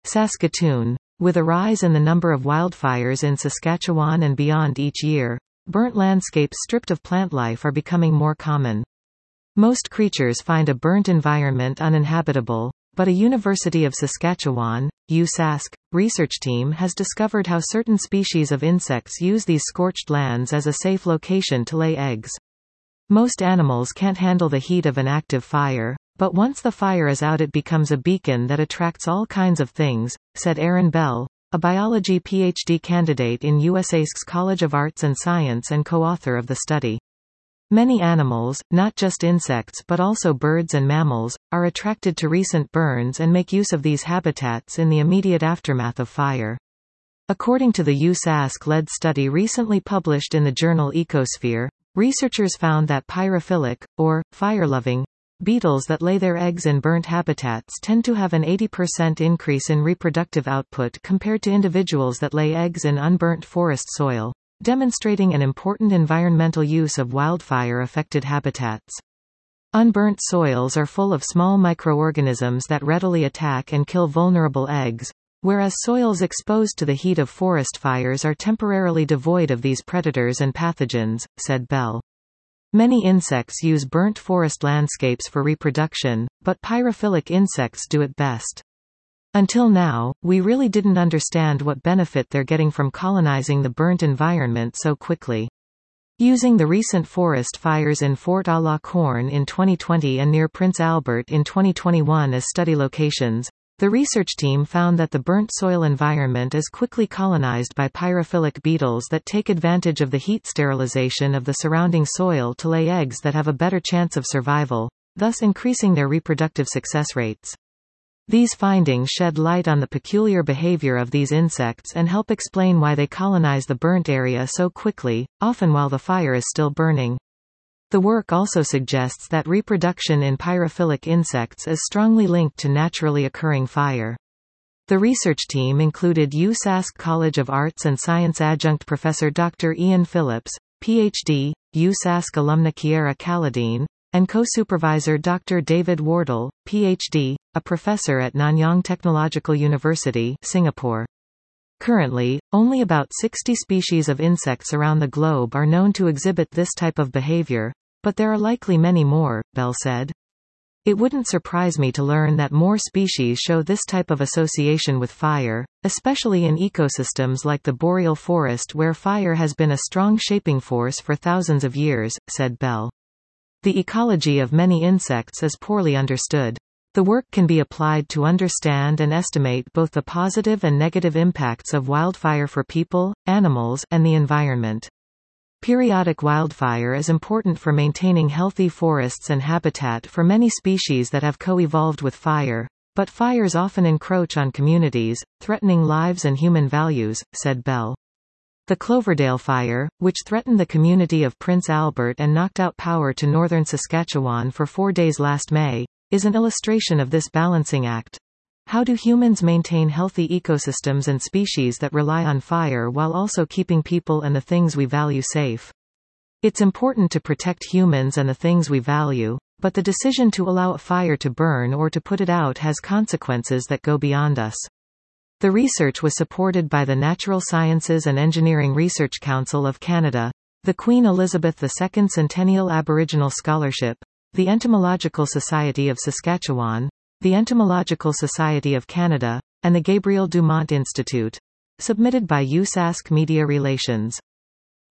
Saskatoon. With a rise in the number of wildfires in Saskatchewan and beyond each year, burnt landscapes stripped of plant life are becoming more common. Most creatures find a burnt environment uninhabitable, but a University of Saskatchewan, USask, research team has discovered how certain species of insects use these scorched lands as a safe location to lay eggs. Most animals can't handle the heat of an active fire, but once the fire is out it becomes a beacon that attracts all kinds of things, said Aaron Bell, a biology PhD candidate in USask's College of Arts and Science and co-author of the study. Many animals, not just insects but also birds and mammals, are attracted to recent burns and make use of these habitats in the immediate aftermath of fire. According to the USask-led study recently published in the journal Ecosphere, researchers found that pyrophilic, or fire-loving, beetles that lay their eggs in burnt habitats tend to have an 80% increase in reproductive output compared to individuals that lay eggs in unburnt forest soil, demonstrating an important environmental use of wildfire-affected habitats. Unburnt soils are full of small microorganisms that readily attack and kill vulnerable eggs, whereas soils exposed to the heat of forest fires are temporarily devoid of these predators and pathogens, said Bell. Many insects use burnt forest landscapes for reproduction, but pyrophilic insects do it best. Until now, we really didn't understand what benefit they're getting from colonizing the burnt environment so quickly. Using the recent forest fires in Fort à la Corne in 2020 and near Prince Albert in 2021 as study locations, the research team found that the burnt soil environment is quickly colonized by pyrophilic beetles that take advantage of the heat sterilization of the surrounding soil to lay eggs that have a better chance of survival, thus increasing their reproductive success rates. These findings shed light on the peculiar behavior of these insects and help explain why they colonize the burnt area so quickly, often while the fire is still burning. The work also suggests that reproduction in pyrophilic insects is strongly linked to naturally occurring fire. The research team included USask College of Arts and Science adjunct professor Dr. Ian Phillips, Ph.D., USask alumna Chiara Calladine, and co-supervisor Dr. David Wardle, Ph.D., a professor at Nanyang Technological University, Singapore. Currently, only about 60 species of insects around the globe are known to exhibit this type of behavior, but there are likely many more, Bell said. It wouldn't surprise me to learn that more species show this type of association with fire, especially in ecosystems like the boreal forest where fire has been a strong shaping force for thousands of years, said Bell. The ecology of many insects is poorly understood. The work can be applied to understand and estimate both the positive and negative impacts of wildfire for people, animals, and the environment. Periodic wildfire is important for maintaining healthy forests and habitat for many species that have co-evolved with fire, but fires often encroach on communities, threatening lives and human values, said Bell. The Cloverdale Fire, which threatened the community of Prince Albert and knocked out power to northern Saskatchewan for 4 days last May, is an illustration of this balancing act. How do humans maintain healthy ecosystems and species that rely on fire while also keeping people and the things we value safe? It's important to protect humans and the things we value, but the decision to allow a fire to burn or to put it out has consequences that go beyond us. The research was supported by the Natural Sciences and Engineering Research Council of Canada, the Queen Elizabeth II Centennial Aboriginal Scholarship, the Entomological Society of Saskatchewan, the Entomological Society of Canada, and the Gabriel Dumont Institute. Submitted by USask Media Relations.